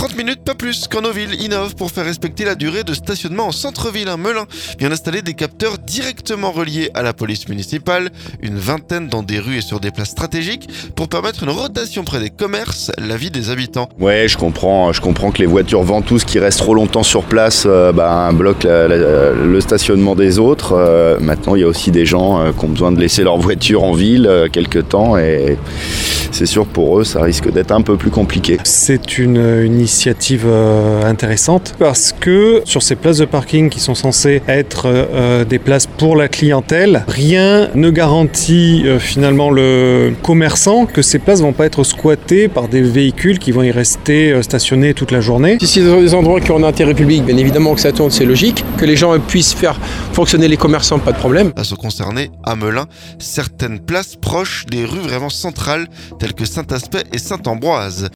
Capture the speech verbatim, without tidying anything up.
trente minutes, pas plus, qu'Ornoville innove pour faire respecter la durée de stationnement en centre-ville. Un Melun vient d'installer des capteurs directement reliés à la police municipale, une vingtaine dans des rues et sur des places stratégiques, pour permettre une rotation près des commerces, la vie des habitants. Ouais, je comprends, je comprends que les voitures ventouses qui restent trop longtemps sur place euh, bah, bloquent la, la, le stationnement des autres. Euh, maintenant, il y a aussi des gens euh, qui ont besoin de laisser leur voiture en ville euh, quelque temps et c'est sûr pour eux, ça risque d'être un peu plus compliqué. C'est une, une initiative euh, intéressante parce que sur ces places de parking qui sont censées être euh, des places pour la clientèle, rien ne garantit euh, finalement le commerçant que ces places vont pas être squattées par des véhicules qui vont y rester euh, stationnés toute la journée. Si c'est des endroits qui ont un intérêt public, bien évidemment que ça tourne, c'est logique. Que les gens puissent faire fonctionner les commerçants, pas de problème. À se concerner, à Melun, certaines places proches des rues vraiment centrales telles que Saint-Aspect et Saint-Ambroise.